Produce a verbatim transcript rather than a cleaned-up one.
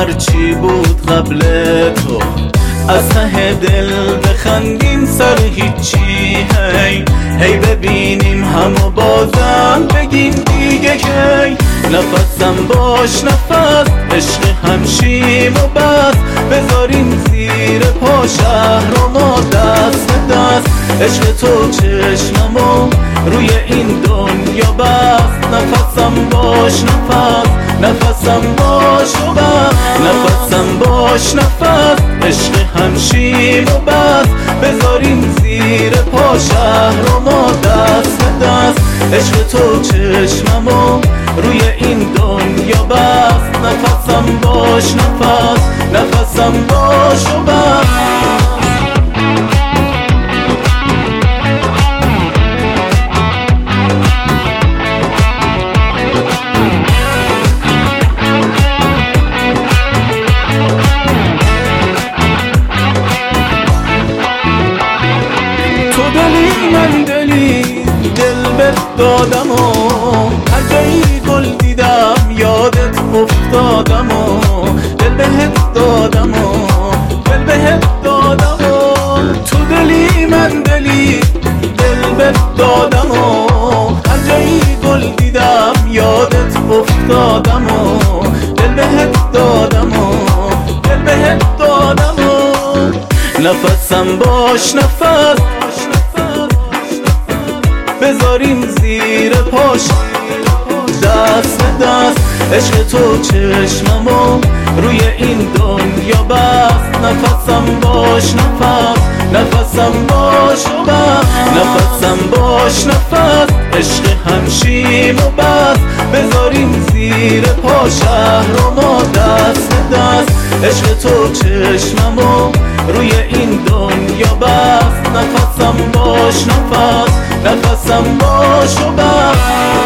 هرچی بود قبل تو، از ته دل بخندیم سر هیچی. هی هی ببینیم همو بازم بگیم دیگه کی. نفسم باش نفس عشق همشیم و بس، بذاریم زیر پا شهر و ما دست به دست. عشق تو چشممو روی این دنیا بست. نفسم باش نفس، نفسم باش و بس، نفسم باش نفس عشق همشیم و بس، بذاریم زیر پا شهر و ما دست به دست. عشق تو چشممو روی این دنیا بست. نفسم باش نفس، نفسم باش و بس. من دلی دل بهت دادم و هر جایی گل دیدم یادت افتادم و دل بهت دادم و دل بهت دادم و تو دلی من دلی دل بهت دادم و هر جایی گل دیدم یادت افتادم و دل بهت دادم و دل بهت دادم و نفسم باش نفس، بذاریم زیر پاش دست به دست. عشق تو چشممو روی این دنیا بست. نفسم باش نفس، نفسم باش و بس، نفسم باش نفس عشق همشیم و بس، بذاریم زیر پا شهر و ما دست به دست. عشق تو چشممو روی این دنیا بست. نفسم باش نفس، نفسم باش و بس.